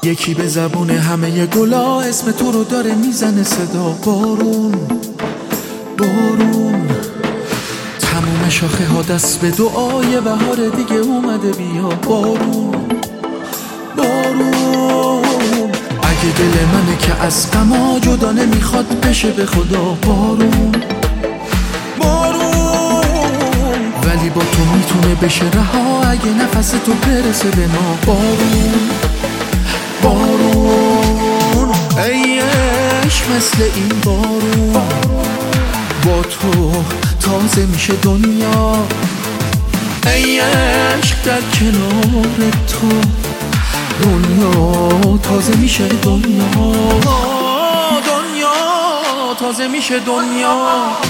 یکی به زبون همه گلا اسم تو رو داره میزنه صدا. بارون بارون تموم شاخه ها دست به دعای بهار دیگه اومده بیا. بارون بارون اگه دل منه که از غما جدا نمیخواد بشه به خدا. بارون بارون ولی با تو میتونه بشه رها اگه نفس تو برسه به ما. بارون بارون ای عشق مثل این بارون با تو تازه میشه دنیا. ای عشق در کنار تو دنیا تازه میشه دنیا. دنیا تازه میشه دنیا.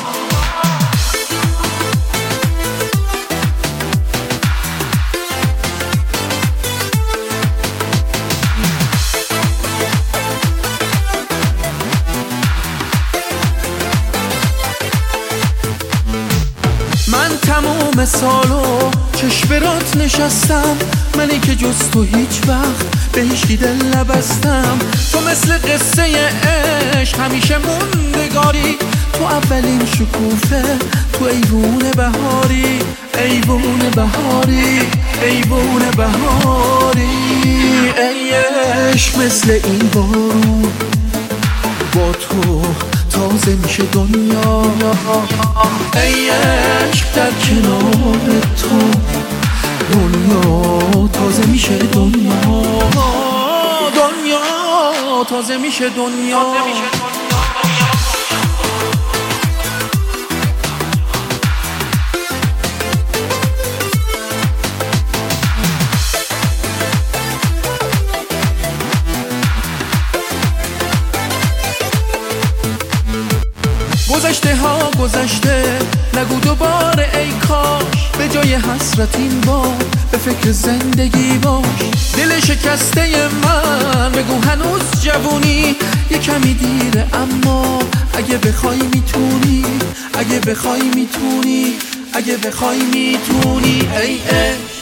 من تموم سالو چشم برات نشستم، منی که جز تو هیچ وقت به هیچکی دل نبستم. تو مثل قصه عشق همیشه موندگاری، تو اولین شکوفه تو ایوون بهاری. ایوون بهاری ایوون بهاری ای عشق مثل این بارون با تو تازه میشه دنیا. ای عشق در کنار تو دنیا تازه میشه دنیا. دنیا تازه میشه دنیا. گذشته ها گذشته نگو دوباره ای کاش، به جای حسرت این بار به فکر زندگی باش. دل شکسته من بگو هنوز جوونی، یه کمی دیره اما اگه بخوای میتونی. اگه بخوای میتونی. اگه بخوای میتونی ای